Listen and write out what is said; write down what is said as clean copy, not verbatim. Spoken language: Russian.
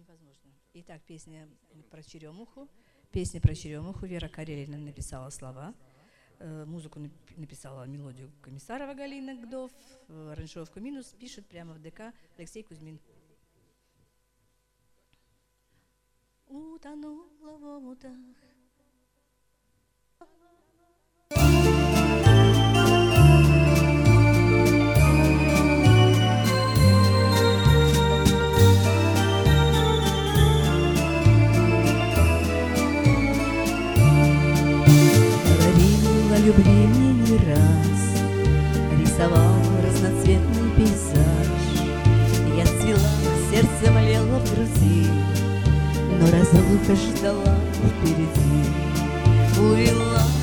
Итак, песня про черемуху. Песня про черемуху. Вера Карелина написала слова. Музыку написала, мелодию Комиссарова Галина Гдов. Аранжировку минус пишет прямо в ДК Алексей Кузьмин. Утонула в омутах. Говорила любви мне не раз, рисовал разноцветный пейзаж. Я цвела, сердце млело в груди, но разлука ждала впереди. Увела